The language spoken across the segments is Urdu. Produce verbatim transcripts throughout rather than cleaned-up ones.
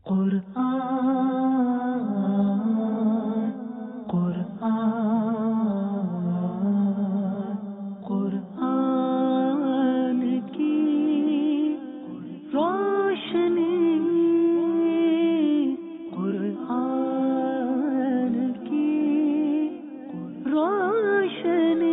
قرآن قرآن قرآن کی روشنی قرآن کی روشنی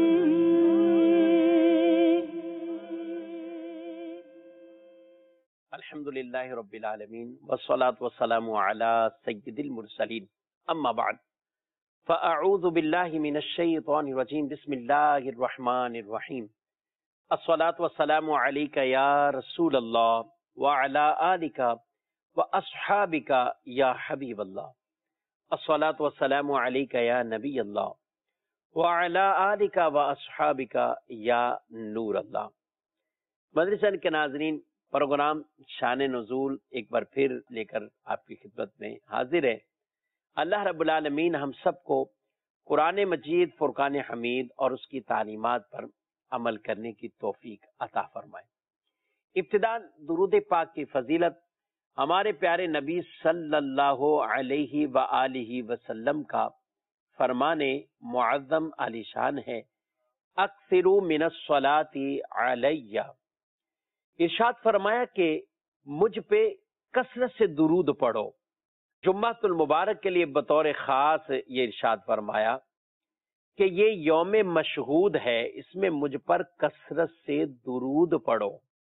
الحمد للہ رب العالمین والصلاة والسلام علی سید المرسلین اما بعد فاعوذ باللہ من الشیطان الرجیم بسم اللہ الرحمن الرحیم الصلاة والسلام علیک یا رسول اللہ وعلی آلک واصحابک یا حبیب اللہ الصلاة والسلام علیک یا نبی اللہ وعلی آلک واصحابک یا نور اللہ۔ مدرسہ کے ناظرین، پروگرام شان نزول ایک بار پھر لے کر آپ کی خدمت میں حاضر ہے۔ اللہ رب العالمین ہم سب کو قرآن مجید، فرقان حمید اور اس کی تعلیمات پر عمل کرنے کی توفیق عطا فرمائے۔ ابتداء درود پاک کی فضیلت ہمارے پیارے نبی صلی اللہ علیہ وآلہ وسلم کا فرمان معظم علی شان ہے، اکثروا من الصلاۃ علیہ۔ ارشاد فرمایا کہ مجھ پہ کثرت سے درود پڑھو۔ جمعۃ المبارک کے لیے بطور خاص یہ ارشاد فرمایا کہ یہ یوم مشہود ہے، اس میں مجھ پر کثرت سے درود پڑھو۔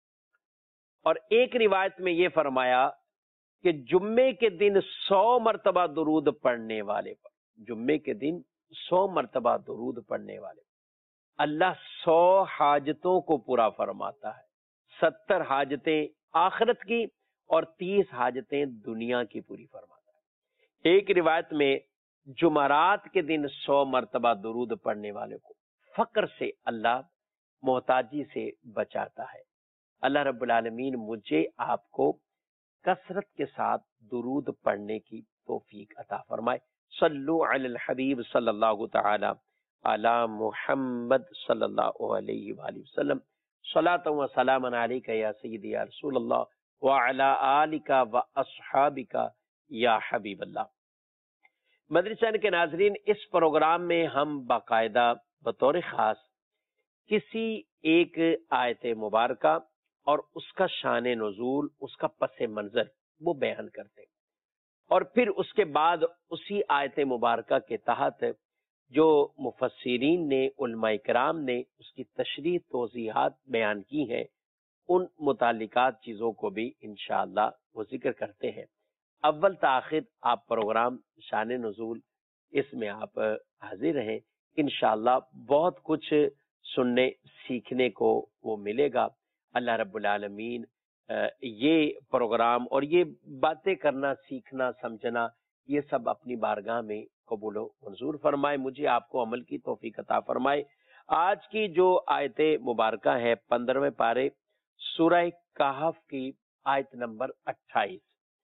اور ایک روایت میں یہ فرمایا کہ جمعے کے دن سو مرتبہ درود پڑھنے والے پر جمعے کے دن سو مرتبہ درود پڑھنے والے پر اللہ سو حاجتوں کو پورا فرماتا ہے، ستر حاجتیں آخرت کی اور تیس حاجتیں دنیا کی پوری فرماتا ہے۔ ایک روایت میں جمعرات کے دن سو مرتبہ درود پڑھنے والے کو فقر سے اللہ، محتاجی سے بچاتا ہے۔ اللہ رب العالمین مجھے آپ کو کثرت کے ساتھ درود پڑھنے کی توفیق عطا فرمائے۔ صلو علی الحبیب صلی اللہ تعالی علی محمد صلی اللہ علیہ وآلہ وسلم۔ صلاۃ و سلام علیک یا سیدی یا رسول اللہ وعلی آلک و اصحابک یا حبیب اللہ۔ مدرسہ کے ناظرین، اس پروگرام میں ہم باقاعدہ بطور خاص کسی ایک آیت مبارکہ اور اس کا شان نزول، اس کا پس منظر وہ بیان کرتے ہیں، اور پھر اس کے بعد اسی آیت مبارکہ کے تحت جو مفسرین نے، علماء کرام نے اس کی تشریح توضیحات بیان کی ہیں، ان متعلقات چیزوں کو بھی انشاءاللہ وہ ذکر کرتے ہیں۔ اول تاخیر آپ پروگرام شان نزول اس میں آپ حاضر رہیں، انشاءاللہ بہت کچھ سننے سیکھنے کو وہ ملے گا۔ اللہ رب العالمین یہ پروگرام اور یہ باتیں کرنا، سیکھنا، سمجھنا، یہ سب اپنی بارگاہ میں قبول و منظور فرمائے، مجھے آپ کو عمل کی توفیق عطا فرمائے۔ آج کی جو آیت مبارکہ ہے پندرہویں پارے سورہ کہف کی آیت نمبر اٹھائیس،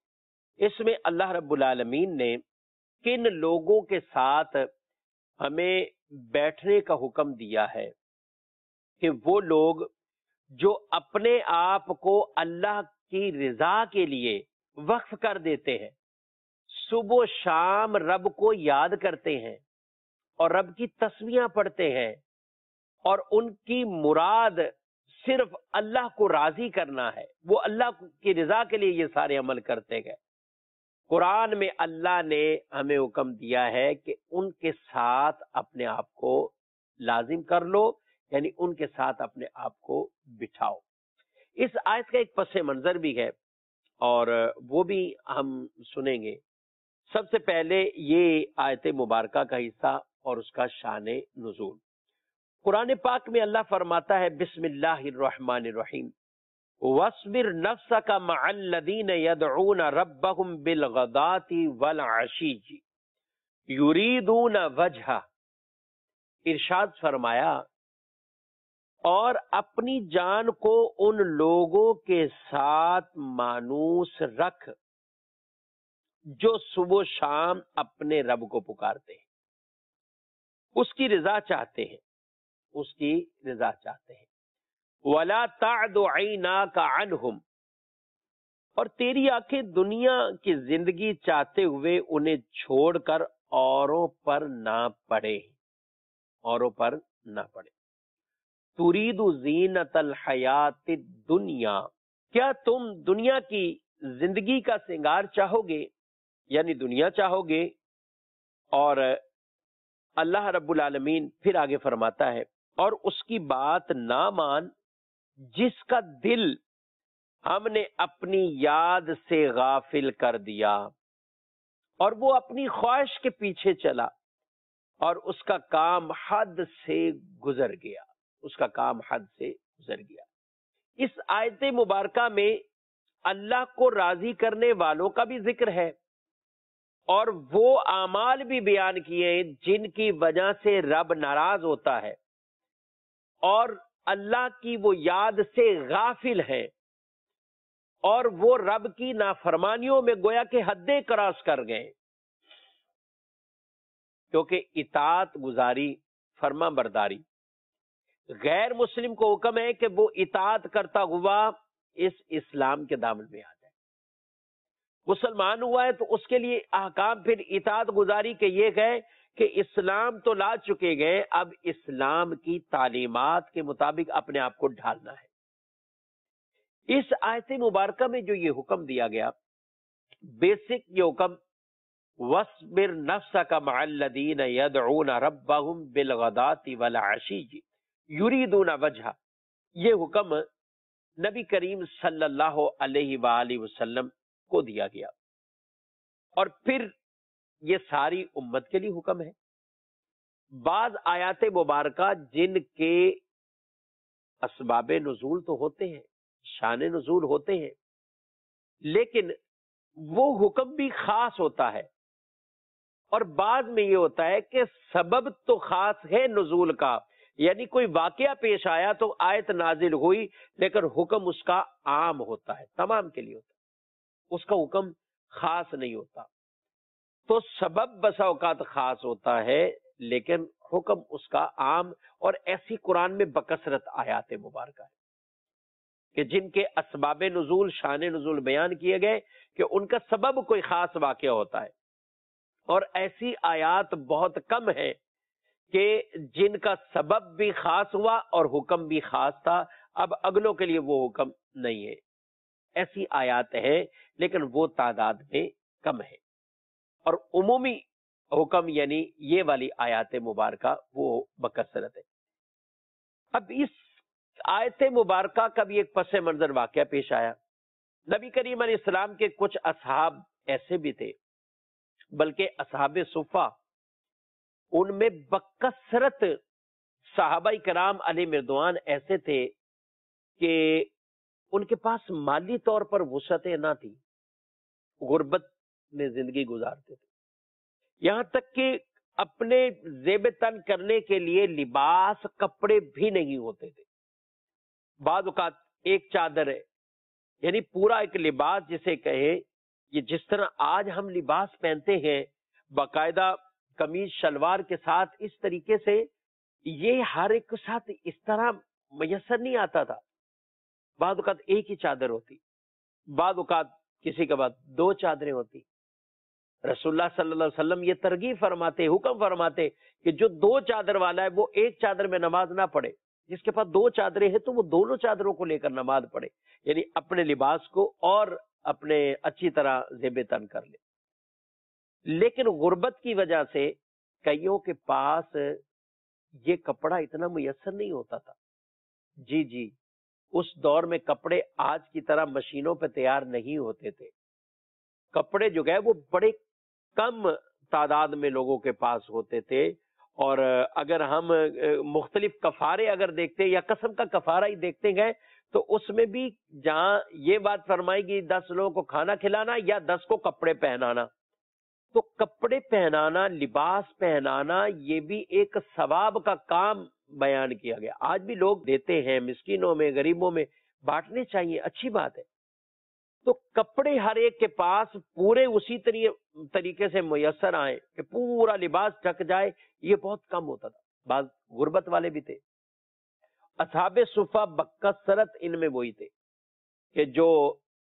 اس میں اللہ رب العالمین نے کن لوگوں کے ساتھ ہمیں بیٹھنے کا حکم دیا ہے کہ وہ لوگ جو اپنے آپ کو اللہ کی رضا کے لیے وقف کر دیتے ہیں، صبح و شام رب کو یاد کرتے ہیں اور رب کی تسبیحاں پڑھتے ہیں، اور ان کی مراد صرف اللہ کو راضی کرنا ہے، وہ اللہ کی رضا کے لیے یہ سارے عمل کرتے گئے۔ قرآن میں اللہ نے ہمیں حکم دیا ہے کہ ان کے ساتھ اپنے آپ کو لازم کر لو، یعنی ان کے ساتھ اپنے آپ کو بٹھاؤ۔ اس آیت کا ایک پس منظر بھی ہے اور وہ بھی ہم سنیں گے۔ سب سے پہلے یہ آیت مبارکہ کا حصہ اور اس کا شان نزول۔ قرآن پاک میں اللہ فرماتا ہے، بسم اللہ الرحمن الرحیم، وَاصْبِرْ نَفْسَكَ مَعَ الَّذِينَ يَدْعُونَ رَبَّهُمْ بِالْغَدَاةِ وَالْعَشِيِّ يُرِيدُونَ وَجْهَهُ۔ ارشاد فرمایا، اور اپنی جان کو ان لوگوں کے ساتھ مانوس رکھ جو صبح و شام اپنے رب کو پکارتے ہیں، اس کی رضا چاہتے ہیں، اس کی رضا چاہتے ہیں۔ وَلَا تَعْدُ عَيْنَاكَ عَنْهُمْ، اور تیری آنکھیں دنیا کی زندگی چاہتے ہوئے انہیں چھوڑ کر اوروں پر نہ پڑے اوروں پر نہ پڑے ترید زینت الحیات الدنیا، کیا تم دنیا کی زندگی کا سنگار چاہو گے، یعنی دنیا چاہو گے؟ اور اللہ رب العالمین پھر آگے فرماتا ہے، اور اس کی بات نہ مان جس کا دل ہم نے اپنی یاد سے غافل کر دیا، اور وہ اپنی خواہش کے پیچھے چلا اور اس کا کام حد سے گزر گیا اس کا کام حد سے گزر گیا اس آیت مبارکہ میں اللہ کو راضی کرنے والوں کا بھی ذکر ہے، اور وہ اعمال بھی بیان کیے جن کی وجہ سے رب ناراض ہوتا ہے اور اللہ کی وہ یاد سے غافل ہے، اور وہ رب کی نافرمانیوں میں گویا کہ حدیں کراس کر گئے، کیونکہ اطاعت گزاری، فرما برداری، غیر مسلم کو حکم ہے کہ وہ اطاعت کرتا ہوا اس اسلام کے دامن میں آ جائے۔ مسلمان ہوا ہے تو اس کے لیے احکام پھر اطاعت گزاری کے یہ گئے کہ اسلام تو لا چکے گئے، اب اسلام کی تعلیمات کے مطابق اپنے آپ کو ڈھالنا ہے۔ اس آیت مبارکہ میں جو یہ حکم دیا گیا، بیسک یہ حکم وَاصْبِرْ نَفْسَكَ مَعَ الَّذِينَ يَدْعُونَ رَبَّهُمْ بِالْغَدَاةِ وَالْعَشِيِّ يُرِيدُونَ وَجْهَهُ، یہ حکم نبی کریم صلی اللہ علیہ وآلہ وسلم کو دیا گیا، اور پھر یہ ساری امت کے لیے حکم ہے۔ بعض آیات مبارکہ جن کے اسباب نزول تو ہوتے ہیں، شان نزول ہوتے ہیں، لیکن وہ حکم بھی خاص ہوتا ہے، اور بعض میں یہ ہوتا ہے کہ سبب تو خاص ہے نزول کا، یعنی کوئی واقعہ پیش آیا تو آیت نازل ہوئی، لیکن حکم اس کا عام ہوتا ہے، تمام کے لیے ہوتا ہے، اس کا حکم خاص نہیں ہوتا۔ تو سبب بسا اوقات خاص ہوتا ہے لیکن حکم اس کا عام، اور ایسی قرآن میں بکثرت آیات مبارکہ ہے کہ جن کے اسباب نزول، شان نزول بیان کیے گئے کہ ان کا سبب کوئی خاص واقعہ ہوتا ہے، اور ایسی آیات بہت کم ہے کہ جن کا سبب بھی خاص ہوا اور حکم بھی خاص تھا، اب اگلوں کے لیے وہ حکم نہیں ہے۔ ایسی آیات ہیں لیکن وہ تعداد میں کم ہے، اور عمومی حکم یعنی یہ والی آیات مبارکہ وہ بکثرت ہے۔ اب اس آیت مبارکہ کا بھی ایک پس منظر واقعہ پیش آیا۔ نبی کریم علیہ السلام کے کچھ اصحاب ایسے بھی تھے، بلکہ اصحاب صفہ، ان میں بکثرت صحابہ کرام علیہ مردوان ایسے تھے کہ ان کے پاس مالی طور پر وسعتیں نہ تھی، غربت میں زندگی گزارتے تھے، یہاں تک کہ اپنے زیب تن کرنے کے لیے لباس، کپڑے بھی نہیں ہوتے تھے۔ بعض اوقات ایک چادر ہے، یعنی پورا ایک لباس جسے کہے، یہ جس طرح آج ہم لباس پہنتے ہیں باقاعدہ قمیض شلوار کے ساتھ، اس طریقے سے یہ ہر ایک کے ساتھ اس طرح میسر نہیں آتا تھا۔ بعض اوقات ایک ہی چادر ہوتی، بعض اوقات کسی کے بعد دو چادریں ہوتی۔ رسول اللہ صلی اللہ علیہ وسلم یہ ترغیب فرماتے، حکم فرماتے کہ جو دو چادر والا ہے وہ ایک چادر میں نماز نہ پڑھے، جس کے پاس دو چادریں ہیں تو وہ دونوں چادروں کو لے کر نماز پڑھے، یعنی اپنے لباس کو اور اپنے اچھی طرح زیب تن کر لے۔ لیکن غربت کی وجہ سے کئیوں کے پاس یہ کپڑا اتنا میسر نہیں ہوتا تھا۔ جی جی اس دور میں کپڑے آج کی طرح مشینوں پہ تیار نہیں ہوتے تھے، کپڑے جو گئے وہ بڑے کم تعداد میں لوگوں کے پاس ہوتے تھے، اور اگر ہم مختلف کفارے اگر دیکھتے یا قسم کا کفارہ ہی دیکھتے گئے تو اس میں بھی جہاں یہ بات فرمائی گی دس لوگوں کو کھانا کھلانا یا دس کو کپڑے پہنانا، تو کپڑے پہنانا، لباس پہنانا یہ بھی ایک ثواب کا کام بیان کیا گیا۔ آج بھی لوگ دیتے ہیں، مسکینوں میں، غریبوں میں بانٹنے چاہیے، اچھی بات ہے۔ تو کپڑے ہر ایک کے پاس پورے اسی طریقے سے میسر آئے کہ پورا لباس ڈھک جائے، یہ بہت کم ہوتا تھا۔ بعض غربت والے بھی تھے۔ اصحاب صفہ بکثرت ان میں وہی تھے کہ جو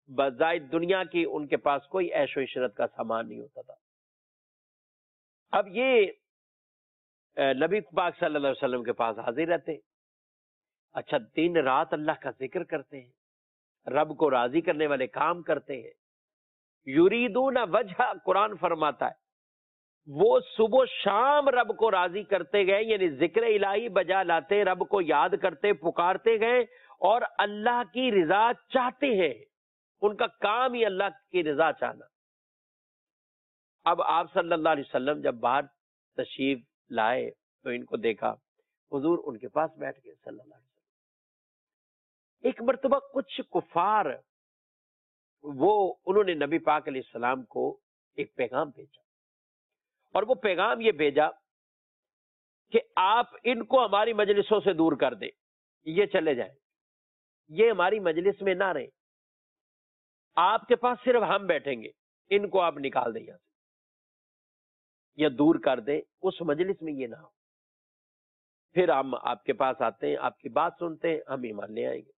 بظاہر دنیا کی ان کے پاس کوئی عیش و عشرت کا سامان نہیں ہوتا تھا۔ اب یہ نبی پاک صلی اللہ علیہ وسلم کے پاس حاضر رہتے، اچھا دن رات اللہ کا ذکر کرتے ہیں، رب کو راضی کرنے والے کام کرتے ہیں، یریدون وجہ، قرآن فرماتا ہے وہ صبح و شام رب کو راضی کرتے گئے، یعنی ذکر الہی بجا لاتے، رب کو یاد کرتے پکارتے گئے اور اللہ کی رضا چاہتے ہیں، ان کا کام ہی اللہ کی رضا چاہنا۔ اب آپ صلی اللہ علیہ وسلم جب باہر تشریف لائے تو ان کو دیکھا، حضور ان کے پاس بیٹھ گئے صلی اللہ علیہ وسلم۔ ایک مرتبہ کچھ کفار وہ انہوں نے نبی پاک علیہ السلام کو ایک پیغام بھیجا، اور وہ پیغام یہ بھیجا کہ آپ ان کو ہماری مجلسوں سے دور کر دیں، یہ چلے جائیں، یہ ہماری مجلس میں نہ رہیں، آپ کے پاس صرف ہم بیٹھیں گے، ان کو آپ نکال دیں یہاں سے یا دور کر دیں، اس مجلس میں یہ نہ ہو، پھر ہم آپ کے پاس آتے ہیں، آپ کی بات سنتے ہیں، ہم ایمان لے آئیں گے۔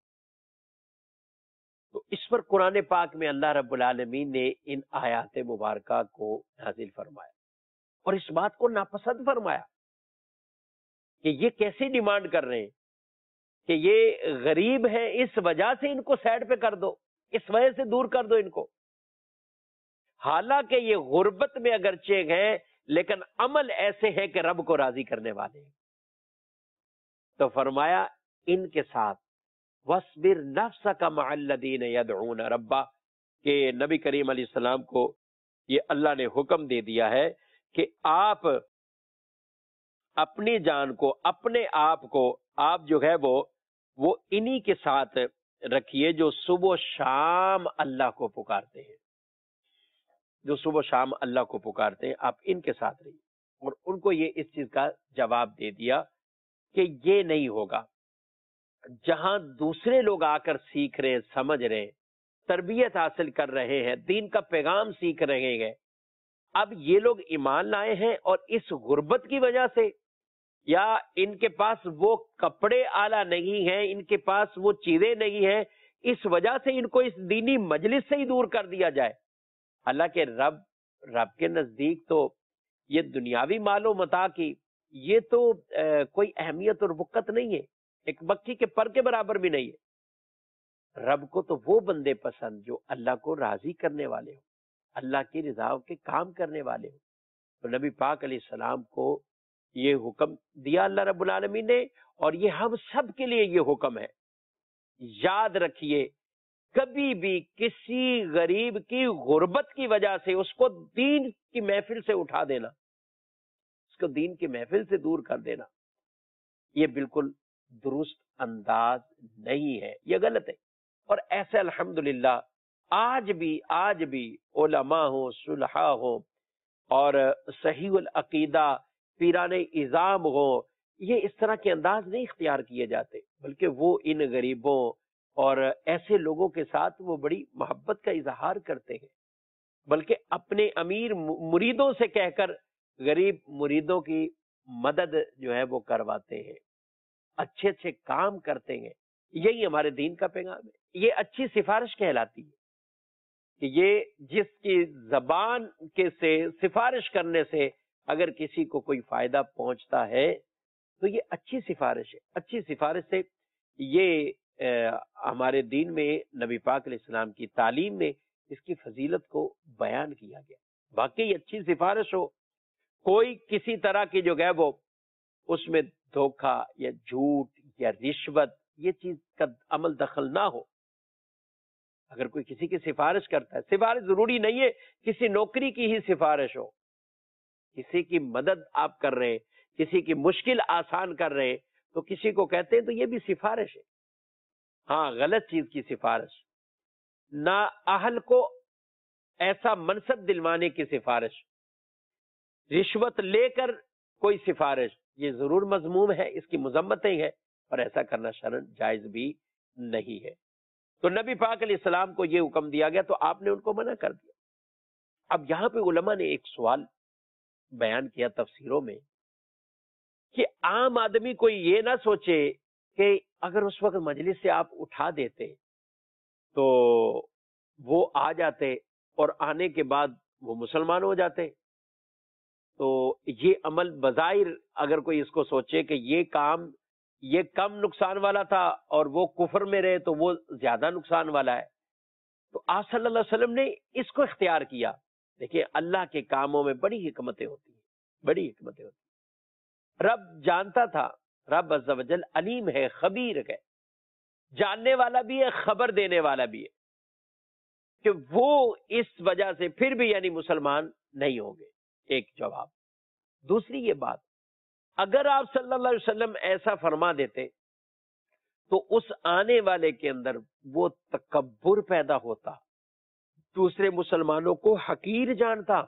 تو اس پر قرآن پاک میں اللہ رب العالمین نے ان آیات مبارکہ کو نازل فرمایا اور اس بات کو ناپسند فرمایا کہ یہ کیسے ڈیمانڈ کر رہے ہیں کہ یہ غریب ہے، اس وجہ سے ان کو سائڈ پہ کر دو، اس وجہ سے دور کر دو ان کو، حالانکہ یہ غربت میں اگرچہ ہیں لیکن عمل ایسے ہے کہ رب کو راضی کرنے والے ہیں۔ تو فرمایا ان کے ساتھ وَاصْبِرْ نَفْسَكَ مَعَ الَّذِينَ يَدْعُونَ رَبَّ، کہ نبی کریم علیہ السلام کو یہ اللہ نے حکم دے دیا ہے کہ آپ اپنی جان کو، اپنے آپ کو، آپ جو ہے وہ وہ انہی کے ساتھ رکھیے جو صبح و شام اللہ کو پکارتے ہیں، جو صبح و شام اللہ کو پکارتے ہیں، آپ ان کے ساتھ رہیے۔ اور ان کو یہ اس چیز کا جواب دے دیا کہ یہ نہیں ہوگا، جہاں دوسرے لوگ آ کر سیکھ رہے ہیں، سمجھ رہے ہیں، تربیت حاصل کر رہے ہیں، دین کا پیغام سیکھ رہے ہیں، اب یہ لوگ ایمان لائے ہیں اور اس غربت کی وجہ سے یا ان کے پاس وہ کپڑے اعلیٰ نہیں ہیں، ان کے پاس وہ چیزیں نہیں ہیں، اس وجہ سے ان کو اس دینی مجلس سے ہی دور کر دیا جائے۔ حالانکہ رب رب کے نزدیک تو یہ دنیاوی مال و متاع کی یہ تو کوئی اہمیت اور وقت نہیں ہے، ایک مکھی کے پر کے برابر بھی نہیں ہے۔ رب کو تو وہ بندے پسند جو اللہ کو راضی کرنے والے ہوں، اللہ کی رضا کے کام کرنے والے ہوں۔ تو نبی پاک علیہ السلام کو یہ حکم دیا اللہ رب العالمین نے، اور یہ ہم سب کے لیے یہ حکم ہے۔ یاد رکھیے کبھی بھی کسی غریب کی غربت کی وجہ سے اس کو دین کی محفل سے اٹھا دینا، اس کو دین کی محفل سے دور کر دینا، یہ بالکل درست انداز نہیں ہے، یہ غلط ہے۔ اور ایسے الحمدللہ آج بھی آج بھی علماء ہوں، صلحاء ہوں اور صحیح العقیدہ پیران اعظام ہوں، یہ اس طرح کے انداز نہیں اختیار کیے جاتے، بلکہ وہ ان غریبوں اور ایسے لوگوں کے ساتھ وہ بڑی محبت کا اظہار کرتے ہیں، بلکہ اپنے امیر مریدوں سے کہہ کر غریب مریدوں کی مدد جو ہے وہ کرواتے ہیں، اچھے اچھے کام کرتے ہیں۔ یہی ہمارے دین کا پیغام ہے، یہ اچھی سفارش کہلاتی ہے کہ یہ جس کی زبان کے سے سفارش کرنے سے اگر کسی کو کوئی فائدہ پہنچتا ہے تو یہ اچھی سفارش ہے۔ اچھی سفارش سے یہ ہمارے دین میں نبی پاک علیہ السلام کی تعلیم میں اس کی فضیلت کو بیان کیا گیا۔ واقعی اچھی سفارش ہو، کوئی کسی طرح کی جو ہے وہ اس میں دھوکہ یا جھوٹ یا رشوت یہ چیز کا عمل دخل نہ ہو۔ اگر کوئی کسی کی سفارش کرتا ہے، سفارش ضروری نہیں ہے کسی نوکری کی ہی سفارش ہو، کسی کی مدد آپ کر رہے ہیں، کسی کی مشکل آسان کر رہے ہیں تو کسی کو کہتے ہیں تو یہ بھی سفارش ہے۔ ہاں غلط چیز کی سفارش، نہ اہل کو ایسا منصب دلوانے کی سفارش، رشوت لے کر کوئی سفارش، یہ ضرور مذموم ہے، اس کی مذمتیں ہیں اور ایسا کرنا شرعاً جائز بھی نہیں ہے۔ تو نبی پاک علیہ السلام کو یہ حکم دیا گیا تو آپ نے ان کو منع کر دیا۔ اب یہاں پہ علماء نے ایک سوال بیان کیا تفسیروں میں کہ عام آدمی کوئی یہ نہ سوچے کہ اگر اس وقت مجلس سے آپ اٹھا دیتے تو وہ آ جاتے اور آنے کے بعد وہ مسلمان ہو جاتے. تو یہ عمل بظاہر اگر کوئی اس کو سوچے کہ یہ کام یہ کم نقصان والا تھا اور وہ کفر میں رہے تو وہ زیادہ نقصان والا ہے، تو آپ صلی اللہ علیہ وسلم نے اس کو اختیار کیا. دیکھیں اللہ کے کاموں میں بڑی حکمتیں ہوتی ہیں، بڑی حکمتیں ہوتی ہیں. رب جانتا تھا، رب عز و جل علیم ہے، خبیر ہے، جاننے والا بھی ہے، خبر دینے والا بھی ہے کہ وہ اس وجہ سے پھر بھی یعنی مسلمان نہیں ہوں گے. ایک جواب. دوسری یہ بات، اگر آپ صلی اللہ علیہ وسلم ایسا فرما دیتے تو اس آنے والے کے اندر وہ تکبر پیدا ہوتا، دوسرے مسلمانوں کو حقیر جانتا.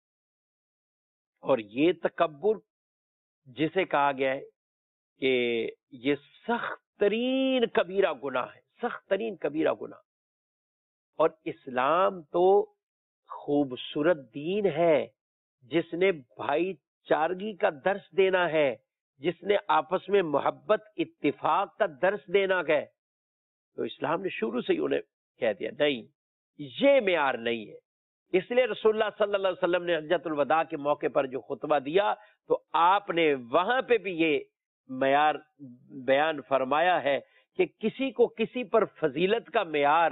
اور یہ تکبر جسے کہا گیا ہے کہ یہ سخت ترین کبیرہ گناہ ہے، سخت ترین کبیرہ گناہ. اور اسلام تو خوبصورت دین ہے جس نے بھائی چارگی کا درس دینا ہے، جس نے آپس میں محبت اتفاق کا درس دینا ہے. تو اسلام نے شروع سے ہی انہیں کہہ دیا نہیں، یہ معیار نہیں ہے. اس لیے رسول اللہ صلی اللہ علیہ وسلم نے حجۃ الوداع کے موقع پر جو خطبہ دیا تو آپ نے وہاں پہ بھی یہ معیار بیان فرمایا ہے کہ کسی کو کسی پر فضیلت کا معیار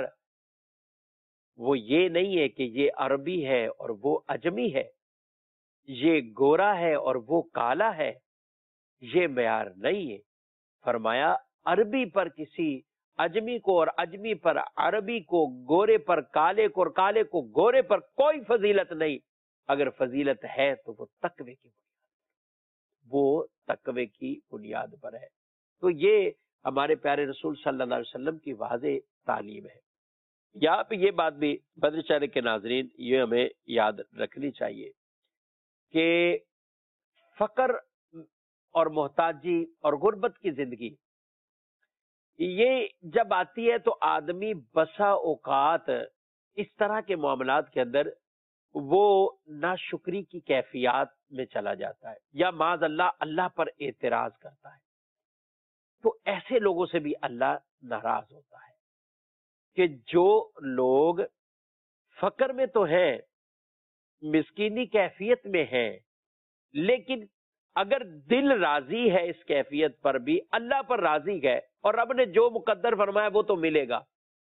وہ یہ نہیں ہے کہ یہ عربی ہے اور وہ عجمی ہے، یہ گورا ہے اور وہ کالا ہے، یہ معیار نہیں ہے. فرمایا عربی پر کسی اجمی کو اور اجمی پر عربی کو، گورے پر کالے کو اور کالے کو گورے پر کوئی فضیلت نہیں. اگر فضیلت ہے تو وہ تقوی کی بنیاد وہ تقوی کی بنیاد پر ہے. تو یہ ہمارے پیارے رسول صلی اللہ علیہ وسلم کی واضح تعلیم ہے. یہاں پہ یہ بات بھی بدر چہرے کے ناظرین یہ ہمیں یاد رکھنی چاہیے کہ فقر اور محتاجی اور غربت کی زندگی یہ جب آتی ہے تو آدمی بسا اوقات اس طرح کے معاملات کے اندر وہ ناشکری کی کیفیات میں چلا جاتا ہے یا معاذ اللہ اللہ پر اعتراض کرتا ہے. تو ایسے لوگوں سے بھی اللہ ناراض ہوتا ہے کہ جو لوگ فقر میں تو ہیں، مسکینی کیفیت میں ہیں، لیکن اگر دل راضی ہے اس کیفیت پر بھی، اللہ پر راضی ہے اور رب نے جو مقدر فرمایا وہ تو ملے گا،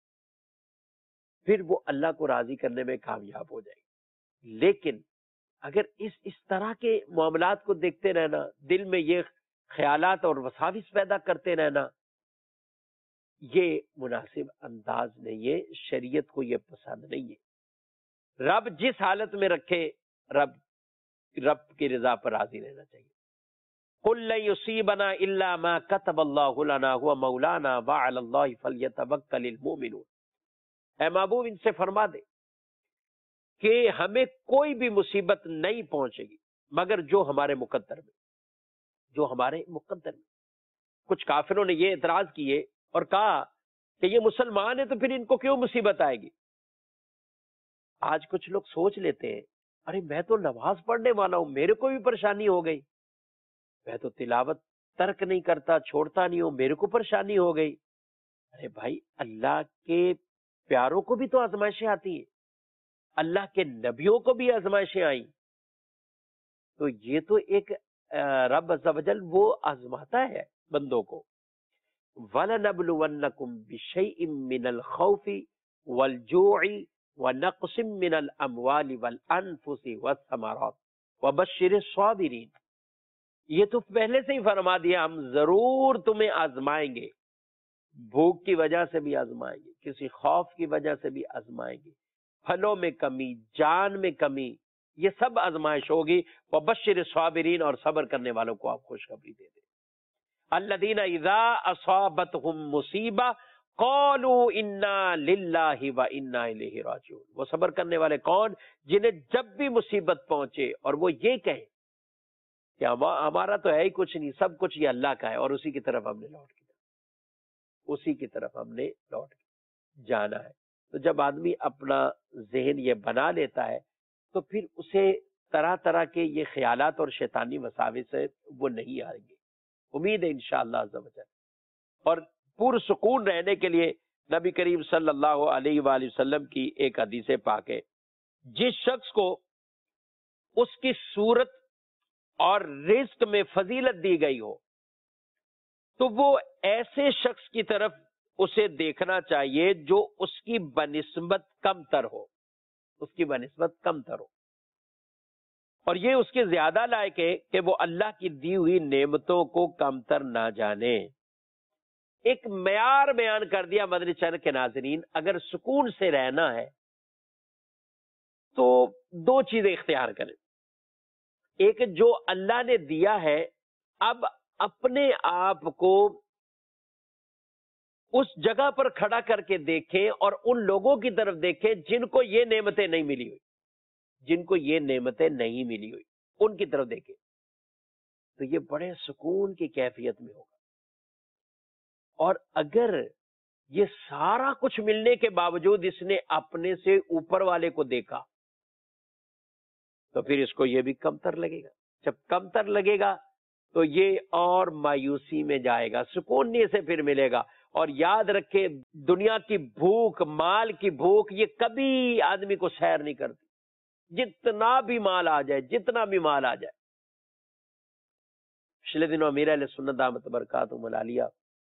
پھر وہ اللہ کو راضی کرنے میں کامیاب ہو جائے گی. لیکن اگر اس اس طرح کے معاملات کو دیکھتے رہنا، دل میں یہ خیالات اور وساوس پیدا کرتے رہنا، یہ مناسب انداز نہیں ہے، شریعت کو یہ پسند نہیں ہے. رب جس حالت میں رکھے رب رب کی رضا پر راضی رہنا چاہیے. قُلْ لَن يُصِيبَنَا إِلَّا مَا كَتَبَ اللَّهُ لَنَا هُوَ مَوْلَانَا وَعَلَى اللَّهِ فَلْيَتَوَكَّلِ الْمُؤْمِنُونَ. اے محبوب ان سے فرما دے کہ ہمیں کوئی بھی مصیبت نہیں پہنچے گی مگر جو ہمارے مقدر میں جو ہمارے مقدر میں. کچھ کافروں نے یہ اعتراض کیے اور کہا کہ یہ مسلمان ہیں تو پھر ان کو کیوں مصیبت آئے گی. آج کچھ لوگ سوچ لیتے ہیں ارے میں تو نماز پڑھنے والا ہوں، میرے کو بھی پریشانی ہو گئی، میں تو تلاوت ترک نہیں کرتا، چھوڑتا نہیں ہوں، میرے کو پریشانی ہو گئی. ارے بھائی اللہ کے پیاروں کو بھی تو آزمائشیں آتی ہیں، اللہ کے نبیوں کو بھی آزمائشیں آئیں. تو یہ تو ایک رب عز و جل وہ آزماتا ہے بندوں کو. وَلَنَبْلُوَنَّكُمْ بِشَيْءٍ مِّنَ الْخَوْفِ وَالْجُوعِ وَنَقْصٍ مِّنَ الْأَمْوَالِ وَالْأَنفُسِ وَالثَّمَرَاتِ وَبَشِّرِ الصَّابِرِينَ. یہ تو پہلے سے ہی فرما دیا ہم ضرور تمہیں آزمائیں گے، بھوک کی وجہ سے بھی آزمائیں گے، کسی خوف کی وجہ سے بھی آزمائیں گے، پھلوں میں کمی، جان میں کمی، یہ سب آزمائش ہوگی. وَبَشِّرِ الصَّابِرِينَ اور صبر کرنے والوں کو آپ خوشخبری دے دیں. الذین اذا اصابتهم مصیبہ قالوا انا للہ وانا الیہ راجعون. وہ صبر کرنے والے کون؟ جنہیں جب بھی مصیبت پہنچے اور وہ یہ کہیں کہ ہمارا تو ہے ہی کچھ نہیں، سب کچھ یہ اللہ کا ہے اور اسی کی طرف ہم نے لوٹ کے اسی کی طرف ہم نے لوٹ کے جانا ہے. تو جب آدمی اپنا ذہن یہ بنا لیتا ہے تو پھر اسے طرح طرح کے یہ خیالات اور شیطانی وساوس ہے وہ نہیں آئیں گے. امید ہے انشاءاللہ عز و جل. اور پرسکون رہنے کے لیے نبی کریم صلی اللہ علیہ وآلہ وسلم کی ایک حدیث پاک ہے، جس شخص کو اس کی صورت اور رزق میں فضیلت دی گئی ہو تو وہ ایسے شخص کی طرف اسے دیکھنا چاہیے جو اس کی بنسبت کم تر ہو، اس کی بنسبت کم تر ہو، اور یہ اس کے زیادہ لائق ہے کہ وہ اللہ کی دی ہوئی نعمتوں کو کم تر نہ جانے۔ ایک معیار بیان کر دیا مدنی چینل کے ناظرین، اگر سکون سے رہنا ہے تو دو چیزیں اختیار کریں۔ ایک جو اللہ نے دیا ہے، اب اپنے آپ کو اس جگہ پر کھڑا کر کے دیکھیں اور ان لوگوں کی طرف دیکھیں جن کو یہ نعمتیں نہیں ملی ہوئی، جن کو یہ نعمتیں نہیں ملی ہوئی ان کی طرف دیکھیں تو یہ بڑے سکون کی کیفیت میں ہوگا۔ اور اگر یہ سارا کچھ ملنے کے باوجود اس نے اپنے سے اوپر والے کو دیکھا تو پھر اس کو یہ بھی کم تر لگے گا۔ جب کم تر لگے گا تو یہ اور مایوسی میں جائے گا، سکون نہیں اسے پھر ملے گا۔ اور یاد رکھے، دنیا کی بھوک، مال کی بھوک، یہ کبھی آدمی کو سیر نہیں کرتی، جتنا بھی مال آ جائے، جتنا بھی مال آ جائے۔ پچھلے دنوں امیر اہل سنت دامت برکاتہم العالیہ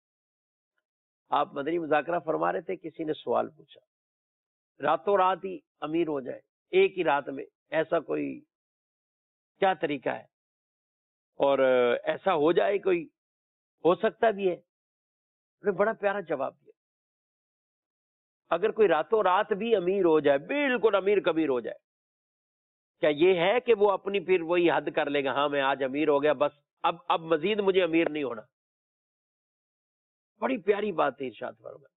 آپ مدنی مذاکرہ فرما رہے تھے، کسی نے سوال پوچھا، راتوں رات ہی امیر ہو جائے، ایک ہی رات میں، ایسا کوئی کیا طریقہ ہے؟ اور ایسا ہو جائے، کوئی ہو سکتا بھی ہے؟ انہوں نے بڑا پیارا جواب دیا، اگر کوئی راتوں رات بھی امیر ہو جائے، بالکل امیر کبیر ہو جائے، کیا یہ ہے کہ وہ اپنی پھر وہی حد کر لے گا، ہاں میں آج امیر ہو گیا، بس اب اب مزید مجھے امیر نہیں ہونا؟ بڑی پیاری بات ہے ارشاد فرمایا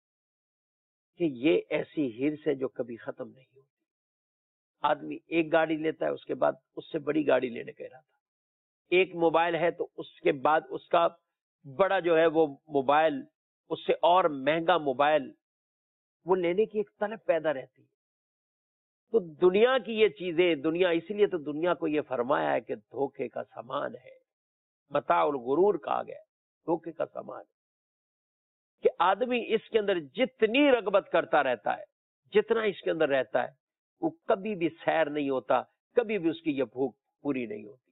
کہ یہ ایسی ہرس ہے جو کبھی ختم نہیں ہوتی۔ آدمی ایک گاڑی لیتا ہے، اس کے بعد اس سے بڑی گاڑی لینے کا ارادہ، ایک موبائل ہے تو اس کے بعد اس کا بڑا جو ہے وہ موبائل، اس سے اور مہنگا موبائل وہ لینے کی ایک طلب پیدا رہتی ہے۔ تو دنیا کی یہ چیزیں، دنیا، اس لیے تو دنیا کو یہ فرمایا ہے کہ دھوکے کا سامان ہے، متاع الغرور کہا گیا ہے، دھوکے کا سامان ہے، کہ آدمی اس کے اندر جتنی رغبت کرتا رہتا ہے، جتنا اس کے اندر رہتا ہے، وہ کبھی بھی سیر نہیں ہوتا، کبھی بھی اس کی یہ بھوک پوری نہیں ہوتی۔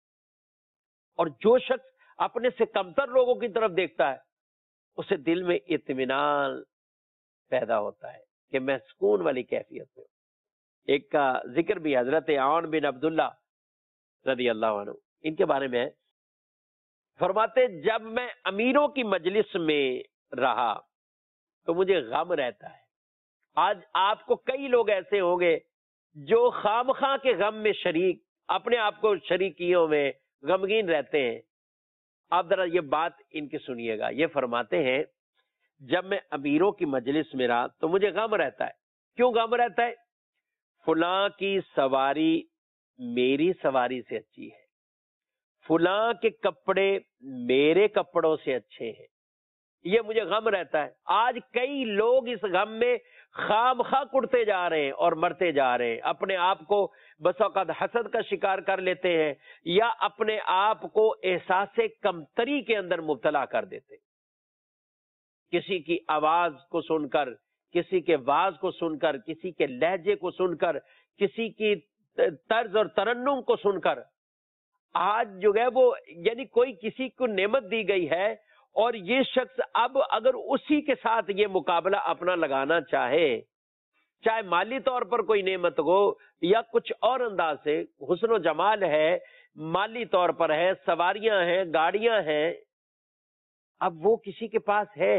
اور جو شخص اپنے سے کمتر لوگوں کی طرف دیکھتا ہے، اسے دل میں اطمینان پیدا ہوتا ہے کہ میں سکون والی کیفیت میں ہوں۔ ایک کا ذکر بھی حضرت عون بن عبداللہ رضی اللہ عنہ، ان کے بارے میں فرماتے، جب میں امیروں کی مجلس میں رہا تو مجھے غم رہتا ہے۔ آج آپ کو کئی لوگ ایسے ہوں گے جو خام خواہ کے غم میں شریک، اپنے آپ کو شریکیوں میں غمگین رہتے ہیں۔ آپ ذرا یہ بات ان کی سنیے گا، یہ فرماتے ہیں، جب میں امیروں کی مجلس میں رہا تو مجھے غم رہتا ہے۔ کیوں غم رہتا ہے؟ فلاں کی سواری میری سواری سے اچھی ہے، فلاں کے کپڑے میرے کپڑوں سے اچھے ہیں، یہ مجھے غم رہتا ہے۔ آج کئی لوگ اس غم میں خام خواہ کڑتے جا رہے ہیں اور مرتے جا رہے ہیں، اپنے آپ کو بس اوقات حسد کا شکار کر لیتے ہیں، یا اپنے آپ کو احساس کمتری کے اندر مبتلا کر دیتے ہیں۔ کسی کی آواز کو سن کر، کسی کے واز کو سن کر، کسی کے لہجے کو سن کر، کسی کی طرز اور ترنم کو سن کر، آج جو ہے وہ یعنی کوئی کسی کو نعمت دی گئی ہے اور یہ شخص اب اگر اسی کے ساتھ یہ مقابلہ اپنا لگانا چاہے، چاہے مالی طور پر کوئی نعمت ہو یا کچھ اور انداز سے، حسن و جمال ہے، مالی طور پر ہے، سواریاں ہیں، گاڑیاں ہیں، اب وہ کسی کے پاس ہے۔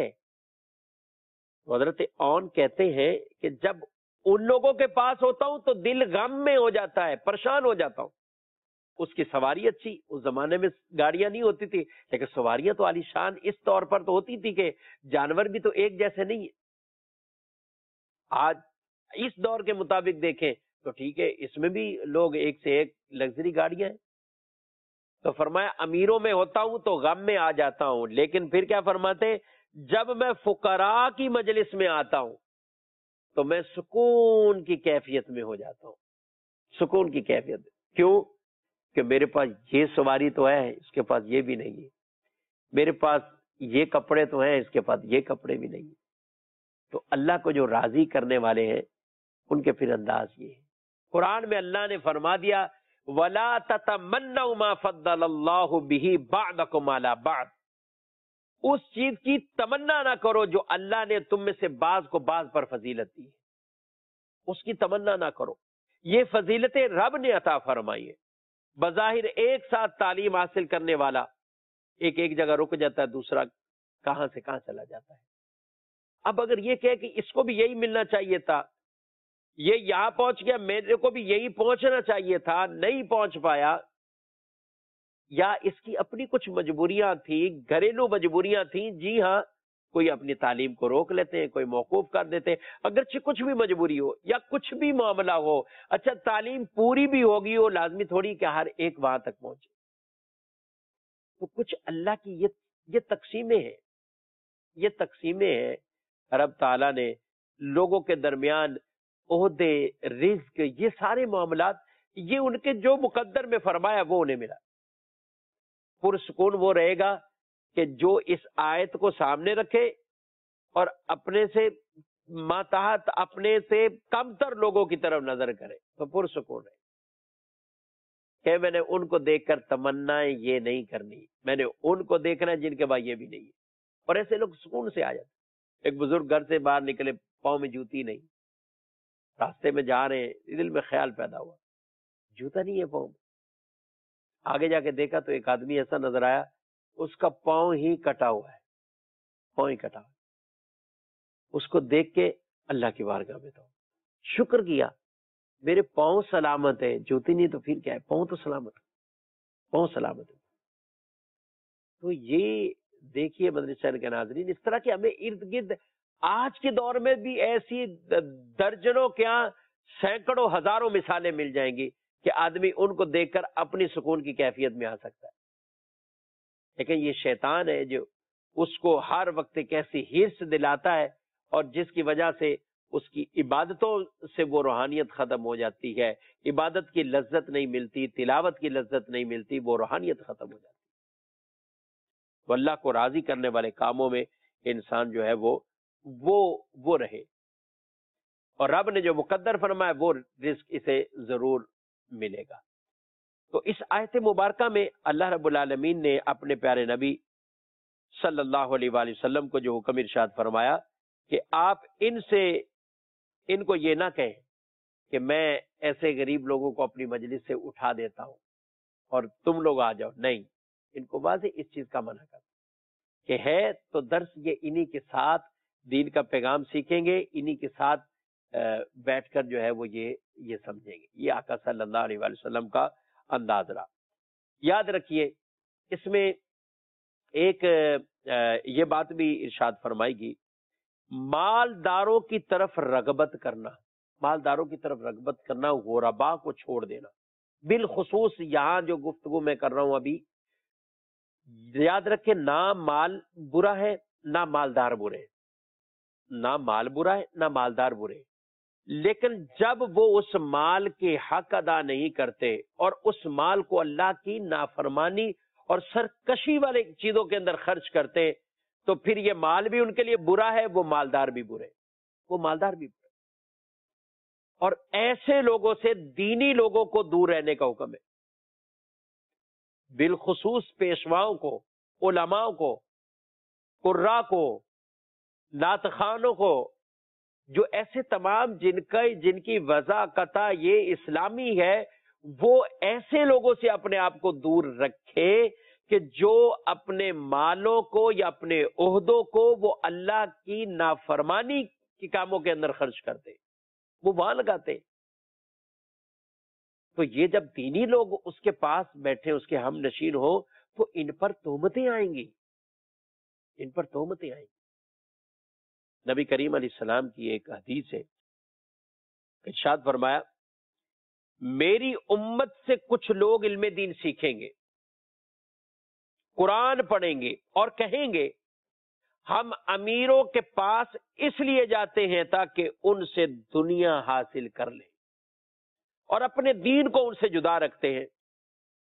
حضرت عون کہتے ہیں کہ جب ان لوگوں کے پاس ہوتا ہوں تو دل غم میں ہو جاتا ہے، پریشان ہو جاتا ہوں۔ اس کی سواری اچھی، اس زمانے میں گاڑیاں نہیں ہوتی تھی، لیکن سواریاں تو عالی شان اس طور پر تو ہوتی تھی کہ جانور بھی تو ایک جیسے نہیں ہیں۔ آج اس دور کے مطابق دیکھیں تو ٹھیک ہے، اس میں بھی لوگ ایک سے ایک لگژری گاڑیاں ہیں۔ تو فرمایا امیروں میں ہوتا ہوں تو غم میں آ جاتا ہوں، لیکن پھر کیا فرماتے، جب میں فقراء کی مجلس میں آتا ہوں تو میں سکون کی کیفیت میں ہو جاتا ہوں، سکون کی کیفیت۔ کیوں؟ کہ میرے پاس یہ سواری تو ہے، اس کے پاس یہ بھی نہیں ہے، میرے پاس یہ کپڑے تو ہیں، اس کے پاس یہ کپڑے بھی نہیں ہیں۔ تو اللہ کو جو راضی کرنے والے ہیں ان کے پھر انداز یہ ہے. قرآن میں اللہ نے فرما دیا وَلَا تَتَمَنَّوْا مَا فَضَّلَ اللَّهُ بِهِ بَعْضَكُمْ عَلَى بَعْضٍ، اس چیز کی تمنا نہ کرو جو اللہ نے تم میں سے بعض کو بعض پر فضیلت دی ہے، اس کی تمنا نہ کرو. یہ فضیلتیں رب نے عطا فرمائی ہے. بظاہر ایک ساتھ تعلیم حاصل کرنے والا ایک ایک جگہ رک جاتا ہے، دوسرا کہاں سے کہاں چلا جاتا ہے. اب اگر یہ کہے کہ اس کو بھی یہی ملنا چاہیے تھا، یہ یہاں پہنچ گیا، میرے کو بھی یہی پہنچنا چاہیے تھا، نہیں پہنچ پایا، یا اس کی اپنی کچھ مجبوریاں تھیں، گھریلو مجبوریاں تھیں، جی ہاں کوئی اپنی تعلیم کو روک لیتے ہیں، کوئی موقوف کر دیتے ہیں، اگرچہ کچھ بھی مجبوری ہو یا کچھ بھی معاملہ ہو. اچھا تعلیم پوری بھی ہوگی، وہ لازمی تھوڑی کہ ہر ایک وہاں تک پہنچے. تو کچھ اللہ کی یہ یہ تقسیمیں ہیں، یہ تقسیمیں ہیں. رب تعالیٰ نے لوگوں کے درمیان عہدے، رزق، یہ سارے معاملات، یہ ان کے جو مقدر میں فرمایا وہ انہیں ملا. پرسکون وہ رہے گا کہ جو اس آیت کو سامنے رکھے اور اپنے سے ماتحت، اپنے سے کم تر لوگوں کی طرف نظر کرے تو پرسکون رہے. کہ میں نے ان کو دیکھ کر تمنائیں یہ نہیں کرنی، میں نے ان کو دیکھنا ہے جن کے بعد یہ بھی نہیں ہے. اور ایسے لوگ سکون سے آ جاتے. ایک بزرگ گھر سے باہر نکلے، پاؤں میں جوتی نہیں، راستے میں جا رہے ہیں، دل میں خیال پیدا ہوا جوتا نہیں ہے پاؤں میں. آگے جا کے دیکھا تو ایک آدمی ایسا نظر آیا، اس کا پاؤں ہی کٹا ہوا ہے، پاؤں ہی کٹا ہوا ہے. اس کو دیکھ کے اللہ کی بارگاہ میں تو شکر کیا، میرے پاؤں سلامت ہے، جوتی نہیں تو پھر کیا ہے، پاؤں تو سلامت ہے، پاؤں سلامت ہے. تو یہ دیکھیے مدرسہ کے ناظرین، اس طرح کے ہمیں ارد گرد آج کے دور میں بھی ایسی درجنوں کیا سینکڑوں ہزاروں مثالیں مل جائیں گی کہ آدمی ان کو دیکھ کر اپنی سکون کی کیفیت میں آ سکتا ہے. لیکن یہ شیطان ہے جو اس کو ہر وقت ایک ایسی ہرس دلاتا ہے، اور جس کی وجہ سے اس کی عبادتوں سے وہ روحانیت ختم ہو جاتی ہے، عبادت کی لذت نہیں ملتی، تلاوت کی لذت نہیں ملتی، وہ روحانیت ختم ہو جاتی ہے. تو اللہ کو راضی کرنے والے کاموں میں انسان جو ہے وہ وہ وہ رہے، اور رب نے جو مقدر فرمایا وہ رزق اسے ضرور ملے گا. تو اس آیت مبارکہ میں اللہ رب العالمین نے اپنے پیارے نبی صلی اللہ علیہ وآلہ وسلم کو جو حکم ارشاد فرمایا کہ آپ ان سے ان کو یہ نہ کہیں کہ میں ایسے غریب لوگوں کو اپنی مجلس سے اٹھا دیتا ہوں اور تم لوگ آ جاؤ. نہیں، ان کو واضح اس چیز کا منع کر کہ ہے تو درس یہ انہی کے ساتھ دین کا پیغام سیکھیں گے، انہی کے ساتھ بیٹھ کر جو ہے وہ یہ یہ سمجھیں گے. یہ آقا صلی اللہ علیہ وآلہ وسلم کا انداز رہا. یاد رکھیے اس میں ایک یہ بات بھی ارشاد فرمائی گی، مالداروں کی طرف رغبت کرنا، مالداروں کی طرف رغبت کرنا، غربا کو چھوڑ دینا. بالخصوص یہاں جو گفتگو میں کر رہا ہوں ابھی، یاد رکھے نہ مال برا ہے نہ مالدار برے، نہ مال برا ہے نہ مالدار برے، لیکن جب وہ اس مال کے حق ادا نہیں کرتے اور اس مال کو اللہ کی نافرمانی اور سرکشی والے چیزوں کے اندر خرچ کرتے تو پھر یہ مال بھی ان کے لیے برا ہے، وہ مالدار بھی برے، وہ مالدار بھی برے. اور ایسے لوگوں سے دینی لوگوں کو دور رہنے کا حکم ہے، بالخصوص پیشواؤں کو، علماء کو، قراء کو، نعت خوانوں کو، جو ایسے تمام جن کا جن کی وضاحت یہ اسلامی ہے، وہ ایسے لوگوں سے اپنے آپ کو دور رکھے کہ جو اپنے مالوں کو یا اپنے عہدوں کو وہ اللہ کی نافرمانی کے کاموں کے اندر خرچ کرتے، وہ وہاں لگاتے. تو یہ جب دینی لوگ اس کے پاس بیٹھے، اس کے ہم نشین ہو، تو ان پر تہمتیں آئیں گی، ان پر تہمتیں آئیں گی. نبی کریم علیہ السلام کی ایک حدیث ہے، ارشاد فرمایا میری امت سے کچھ لوگ علم دین سیکھیں گے، قرآن پڑھیں گے اور کہیں گے ہم امیروں کے پاس اس لیے جاتے ہیں تاکہ ان سے دنیا حاصل کر لیں اور اپنے دین کو ان سے جدا رکھتے ہیں.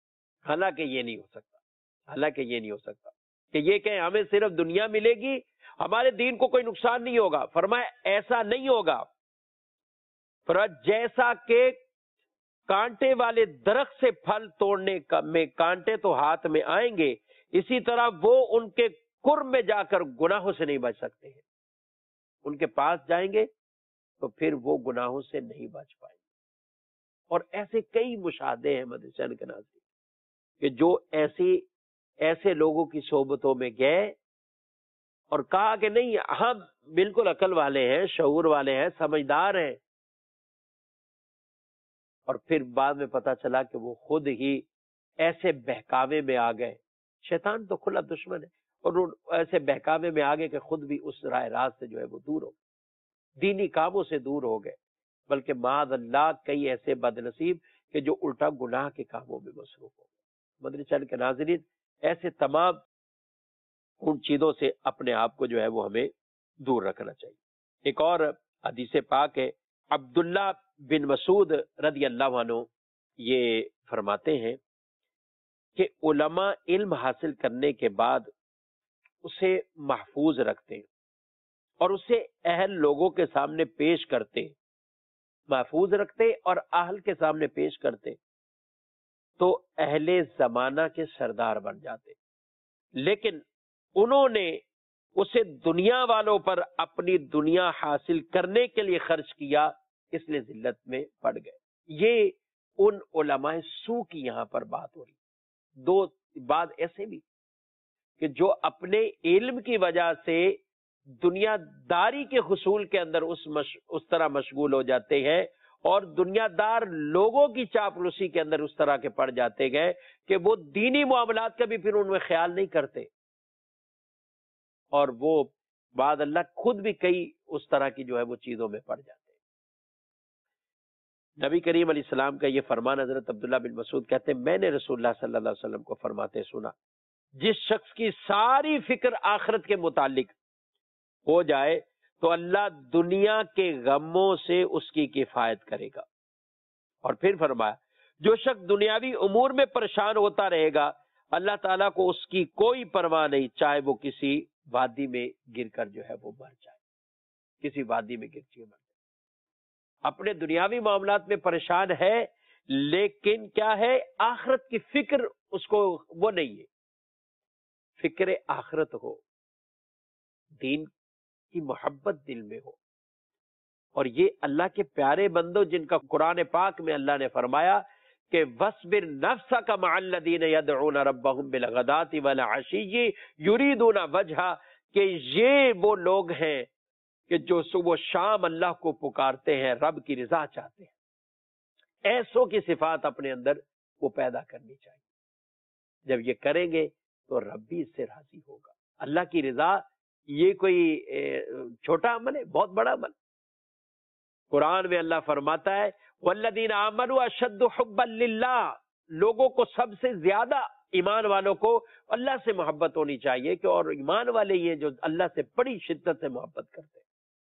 حالانکہ یہ نہیں ہو سکتا، حالانکہ یہ نہیں ہو سکتا کہ یہ کہیں ہمیں صرف دنیا ملے گی ہمارے دین کو کوئی نقصان نہیں ہوگا. فرمایا ایسا نہیں ہوگا. فرمایا جیسا کہ کانٹے والے درخت سے پھل توڑنے کا میں کانٹے تو ہاتھ میں آئیں گے، اسی طرح وہ ان کے قرب میں جا کر گناہوں سے نہیں بچ سکتے ہیں. ان کے پاس جائیں گے تو پھر وہ گناہوں سے نہیں بچ پائیں گے. اور ایسے کئی مشاہدے ہیں مدرسین کے ناظرین کہ جو ایسی ایسے لوگوں کی صحبتوں میں گئے اور کہا کہ نہیں ہم بالکل عقل والے ہیں، شعور والے ہیں، سمجھدار ہیں، اور پھر بعد میں پتا چلا کہ وہ خود ہی ایسے بہکاوے میں آ گئے. شیطان تو کھلا دشمن ہے، اور وہ ایسے بہکاوے میں آ گئے کہ خود بھی اس راہ راست سے جو ہے وہ دور ہو گئے، دینی کاموں سے دور ہو گئے. بلکہ معاذ اللہ کئی ایسے بد نصیب کہ جو الٹا گناہ کے کاموں میں مصروف ہو گئے. مدرسے کے ناظرین، ایسے تمام ان چیزوں سے اپنے آپ کو جو ہے وہ ہمیں دور رکھنا چاہیے. ایک اور حدیث پاک ہے، عبداللہ بن مسعود رضی اللہ عنہ یہ فرماتے ہیں کہ علماء علم حاصل کرنے کے بعد اسے محفوظ رکھتے اور اسے اہل لوگوں کے سامنے پیش کرتے، محفوظ رکھتے اور اہل کے سامنے پیش کرتے تو اہل زمانہ کے سردار بن جاتے. لیکن انہوں نے اسے دنیا والوں پر اپنی دنیا حاصل کرنے کے لیے خرچ کیا، اس لیے ذلت میں پڑ گئے. یہ ان علماء سو کی یہاں پر بات ہو رہی. دو بات ایسے بھی کہ جو اپنے علم کی وجہ سے دنیا داری کے حصول کے اندر اس مش... اس طرح مشغول ہو جاتے ہیں، اور دنیا دار لوگوں کی چاپلوسی کے اندر اس طرح کے پڑ جاتے گئے کہ وہ دینی معاملات کا بھی پھر ان میں خیال نہیں کرتے، اور وہ بعد اللہ خود بھی کئی اس طرح کی جو ہے وہ چیزوں میں پڑ جاتے ہیں. نبی کریم علیہ السلام کا یہ فرمان حضرت عبداللہ بن مسعود کہتے ہیں میں نے رسول اللہ صلی اللہ علیہ وسلم کو فرماتے سنا، جس شخص کی ساری فکر آخرت کے متعلق ہو جائے تو اللہ دنیا کے غموں سے اس کی کفایت کرے گا. اور پھر فرمایا جو شخص دنیاوی امور میں پریشان ہوتا رہے گا اللہ تعالیٰ کو اس کی کوئی پرواہ نہیں، چاہے وہ کسی وادی میں گر کر جو ہے وہ مر جائے، کسی وادی میں گر کے مر جائے. اپنے دنیاوی معاملات میں پریشان ہے، لیکن کیا ہے آخرت کی فکر اس کو وہ نہیں ہے. فکر آخرت ہو، دین کی محبت دل میں ہو، اور یہ اللہ کے پیارے بندوں جن کا قرآن پاک میں اللہ نے فرمایا کہ وَاصْبِرْ نَفْسَكَ مَعَ الَّذِينَ يَدْعُونَ رَبَّهُمْ بِالْغَدَاةِ وَالْعَشِيِّ يُرِيدُونَ وَجْهَهُ، کہ یہ وہ لوگ ہیں کہ جو صبح و شام اللہ کو پکارتے ہیں، رب کی رضا چاہتے ہیں. ایسوں کی صفات اپنے اندر وہ پیدا کرنی چاہیے. جب یہ کریں گے تو رب بھی اس سے راضی ہوگا. اللہ کی رضا یہ کوئی چھوٹا عمل ہے، بہت بڑا عمل. قرآن میں اللہ فرماتا ہے والذین آمنوا اشد حبا للہ، لوگوں کو سب سے زیادہ ایمان والوں کو اللہ سے محبت ہونی چاہیے کہ اور ایمان والے یہ جو اللہ سے بڑی شدت سے محبت کرتے ہیں.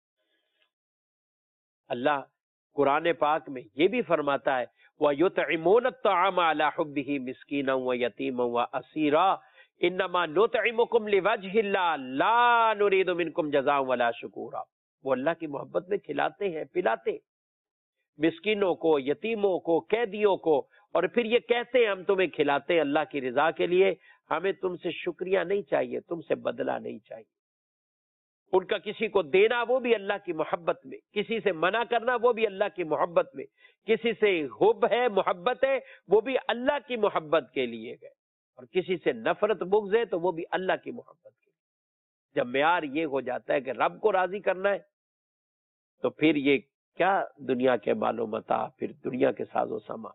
اللہ قرآن پاک میں یہ بھی فرماتا ہے وَيُطْعِمُونَ الطَّعَامَ عَلَى حُبِّهِ مِسْكِينًا وَيَتِيمًا وَأَسِيرًا انما نطعمکم لوجہ اللہ لا نرید منکم جزاء ولا شکورا. وہ اللہ کی محبت میں کھلاتے ہیں، پلاتے ہیں مسکینوں کو، یتیموں کو، قیدیوں کو، اور پھر یہ کہتے ہیں ہم تمہیں کھلاتے ہیں اللہ کی رضا کے لیے، ہمیں تم سے شکریہ نہیں چاہیے، تم سے بدلہ نہیں چاہیے. ان کا کسی کو دینا وہ بھی اللہ کی محبت میں، کسی سے منع کرنا وہ بھی اللہ کی محبت میں، کسی سے حب ہے، محبت ہے، وہ بھی اللہ کی محبت کے لیے گئے، اور کسی سے نفرت بغض ہے تو وہ بھی اللہ کی محبت کے لیے. جب معیار یہ ہو جاتا ہے کہ رب کو راضی کرنا ہے تو پھر یہ کیا دنیا کے مال و متاع، پھر دنیا کے ساز و سامان.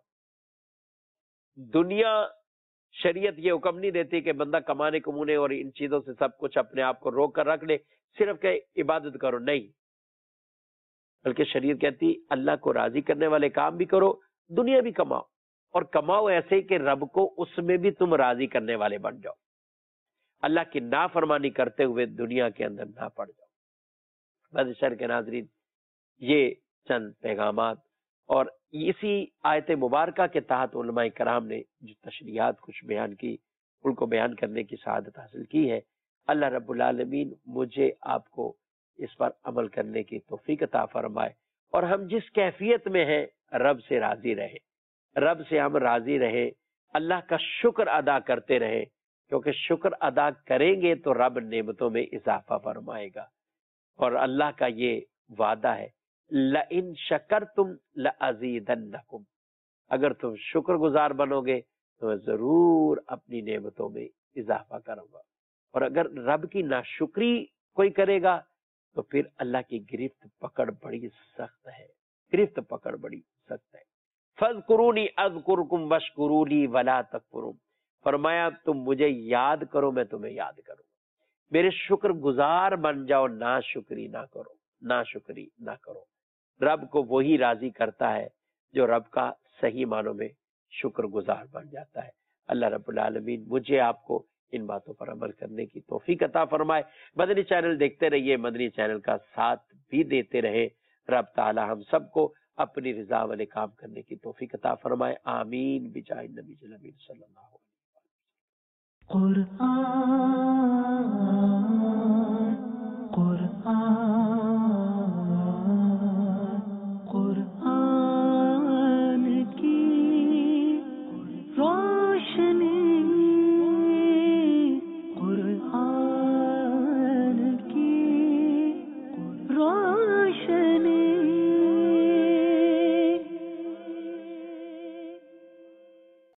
دنیا شریعت یہ حکم نہیں دیتی کہ بندہ کمانے کمونے اور ان چیزوں سے سب کچھ اپنے آپ کو روک کر رکھ لے، صرف کہ عبادت کرو، نہیں، بلکہ شریعت کہتی اللہ کو راضی کرنے والے کام بھی کرو، دنیا بھی کماؤ، اور کماؤ ایسے کہ رب کو اس میں بھی تم راضی کرنے والے بن جاؤ، اللہ کی نافرمانی کرتے ہوئے دنیا کے اندر نہ پڑ جاؤ. بدشر کے ناظرین، یہ چند پیغامات اور اسی آیت مبارکہ کے تحت علماء کرام نے جو تشریحات کچھ بیان کی، ان کو بیان کرنے کی سعادت حاصل کی ہے. اللہ رب العالمین مجھے آپ کو اس پر عمل کرنے کی توفیق عطا فرمائے، اور ہم جس کیفیت میں ہیں رب سے راضی رہے، رب سے ہم راضی رہے، اللہ کا شکر ادا کرتے رہے، کیونکہ شکر ادا کریں گے تو رب نعمتوں میں اضافہ فرمائے گا، اور اللہ کا یہ وعدہ ہے لَإِن شَكَرْتُمْ لَأَزِيدَنَّكُمْ، اگر تم شکر گزار بنو گے تو میں ضرور اپنی نعمتوں میں اضافہ کروں گا، اور اگر رب کی ناشکری کوئی کرے گا تو پھر اللہ کی گرفت پکڑ بڑی سخت ہے، گرفت پکڑ بڑی سخت ہے۔ فَاذْكُرُونِي أَذْكُرْكُمْ وَاشْكُرُوا لِي وَلَا تَكْفُرُونَ، فرمایا تم مجھے یاد کرو میں تمہیں یاد کروں گا، میرے شکر گزار بن جاؤ، نا شکری نہ کرو، نا شکری نہ کرو۔ رب کو وہی راضی کرتا ہے جو رب کا صحیح معنوں میں شکر گزار بن جاتا ہے۔ اللہ رب العالمین مجھے آپ کو ان باتوں پر عمل کرنے کی توفیق عطا فرمائے۔ مدنی چینل دیکھتے رہیے، مدنی چینل کا ساتھ بھی دیتے رہے۔ رب تعالی ہم سب کو اپنی رضا والے کام کرنے کی توفیق عطا فرمائے، آمین بجاہ نبی صلی اللہ علیہ وسلم۔ قرآن